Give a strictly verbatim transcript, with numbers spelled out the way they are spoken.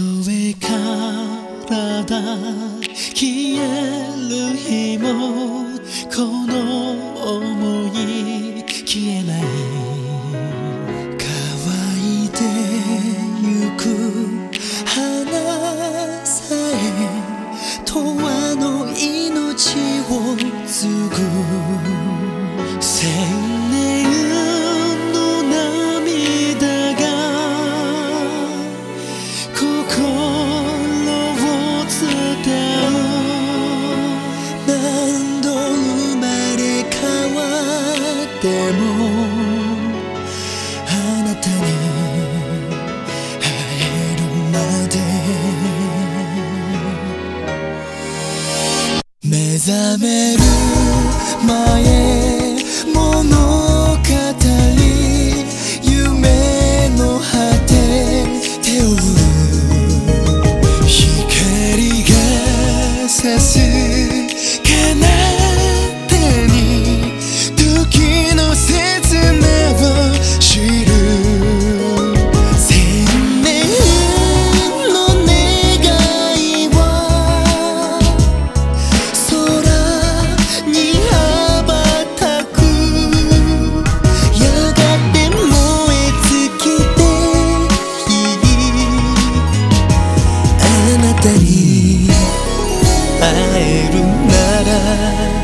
えからだ消える日もこの想い消えない乾いてゆく花さえ永遠の命を継ぐ千年の涙が心を伝う何度生まれ変わってもあなたに会えるまで目覚める前物語夢の果て手を振る光が差す彼方に時の刹那を知る千年の願いは空に羽ばたくやがて燃え尽きていいあなたに会えるなら